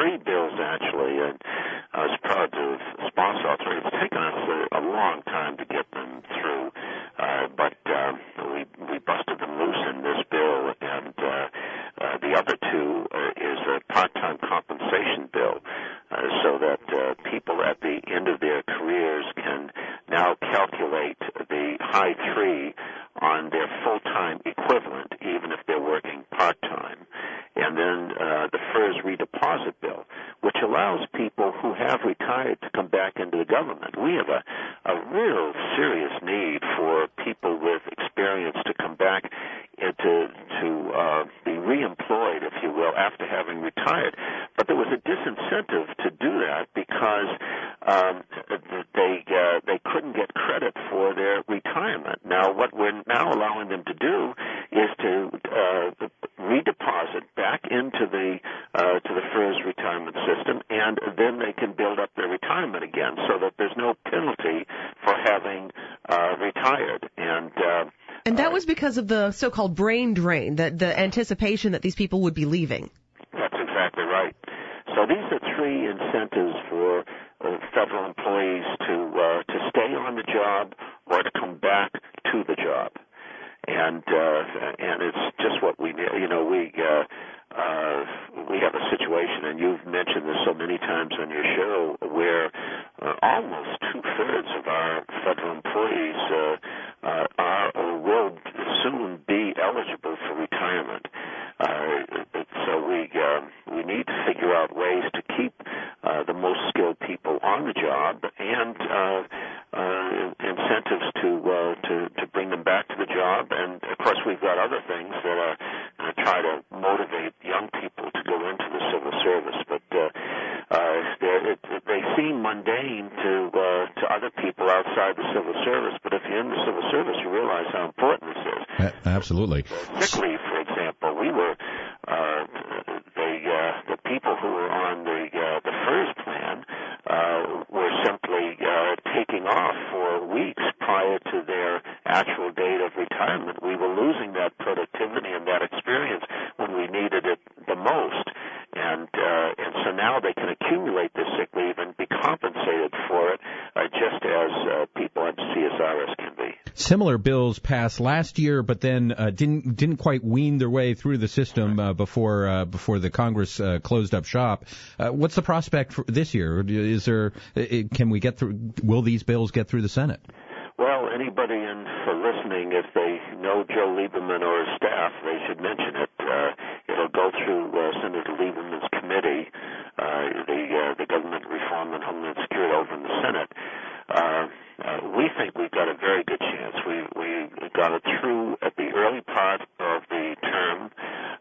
three bills, actually, and I was proud to sponsor all three. It's taken us a long time to get them through, but we busted them loose in this bill, and the other two is a part-time compensation bill, so that people at the end of their careers can now calculate the high three on their full-time equivalent, even if they're working part-time. And then the FERS redeposit bill, which allows people who have retired to come back into the government. We have a real serious need for people with experience to come back and to be reemployed, if you will, after having retired. But there was a disincentive to do that because they couldn't get credit for their retirement. Now, what we're now allowing them to do is to redeposit back into the FERS retirement system, and then they can build up their retirement again, so that there's no penalty for having retired. And that was because of the so-called brain drain, the anticipation that these people would be leaving. That's exactly right. So these are three incentives for federal employees to stay on the job or to come back to the job. And it's just what we need. You know, we have a situation, and you've mentioned this so many times on your show, where almost two-thirds of our federal employees are or will soon be eligible for retirement. So we need to figure out ways to keep the most skilled people on the job, and incentives to bring them back to the job. And of course, we've got other things that are going to try to motivate young people to go into the civil service. But they seem mundane to other people outside the civil service. But if you're in the civil service, you realize how important this is. Absolutely. Sick leave, for example, we were the people who were on the FERS plan were simply taking off for weeks prior to their actual date of retirement. We were losing that productivity and that experience when we needed it the most. And so now they can accumulate this sick leave and be compensated for it just as people at CSRS can be. Similar bills passed last year, but then didn't quite wean their way through the system before the Congress closed up shop. What's the prospect for this year? Can we get through? Will these bills get through the Senate? Well, anybody for listening, if they know Joe Lieberman or his staff, they should mention it. It'll go through Senator Lieberman's committee, the Government Reform and Homeland Security over in the Senate. We think we've got a very good chance. We got it through at the early part of the term.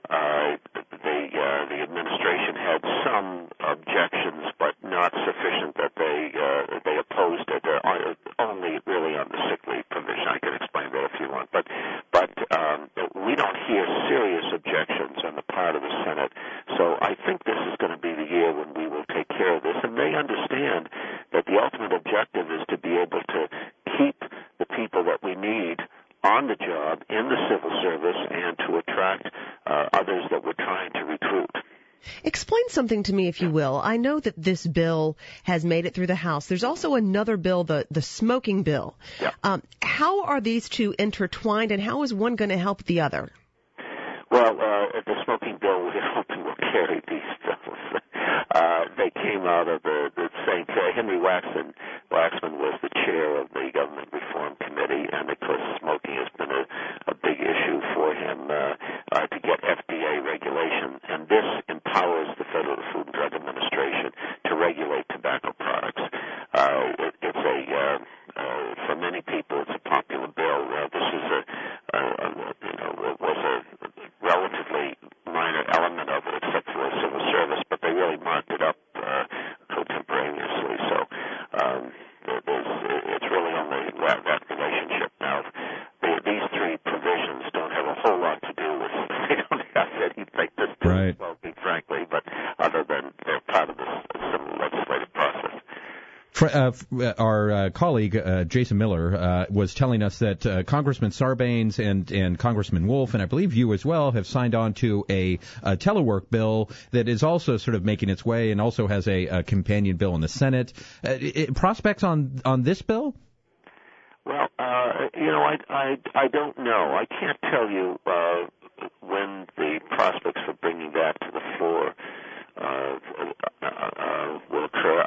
The administration had some objections, but not sufficient that they opposed it. Only really on the sick leave provision. I can explain that if you want. But we don't hear serious objections on the part of the Senate. So I think this is going to be the year when we will take care of this. And they understand that the ultimate objective is to be able to keep the people that we need on the job in the civil service and to attract others that we're trying to recruit. Explain something to me, if you will. I know that this bill has made it through the House. There's also another bill, the smoking bill. Yeah. How are these two intertwined, and how is one going to help the other? Well, the smoking bill, we're hoping will carry these bills. They came out of the same chair. Henry Waxman was the chair of the Government Reform Committee, and of course smoking has been a big issue for him to get FDA regulation. And this empowers the Federal Food and Drug Administration to regulate tobacco products. For many people, it's a popular bill. This is was a relatively minor element of it, except for the civil service, but they really marked it up contemporaneously. So it's really only that relationship. Now, these three provisions don't have a whole lot to do with, they don't have anything to do right. with smoking, frankly, but other than they're part of this similar legislative process. Our colleague Jason Miller was telling us that Congressman Sarbanes and Congressman Wolf, and I believe you as well, have signed on to a telework bill that is also sort of making its way, and also has a companion bill in the Senate. Prospects on this bill? Well, I don't know. I can't tell you when the prospects for bringing that to the floor will occur.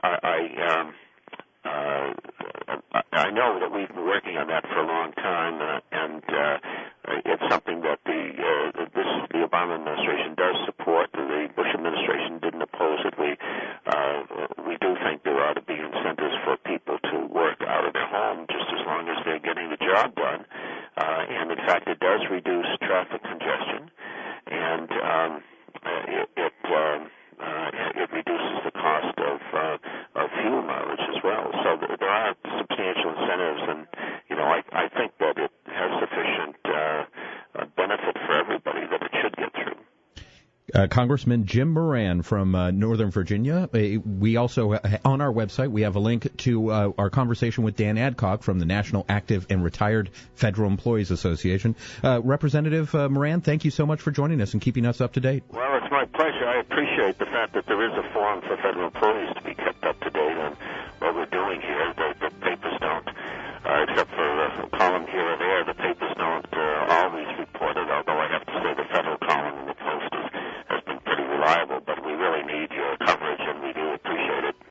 I know that we've been working on that for a long time, and it's something that the Obama administration does support. The Bush administration didn't oppose it. We do think there ought to be incentives for people to work out of their home just as long as they're getting the job done. And in fact, it does reduce traffic congestion, and it reduces the cost of fuel mileage as well. So there are substantial incentives, and I think that it has sufficient benefit for everybody that it should get through. Congressman Jim Moran from Northern Virginia. We also, on our website, we have a link to our conversation with Dan Adcock from the National Active and Retired Federal Employees Association. Representative Moran, thank you so much for joining us and keeping us up to date. Well, it's my pleasure. I appreciate the fact that there is a forum for federal employees to be kept up to date on what we're doing here. The papers don't, except for a column here and there.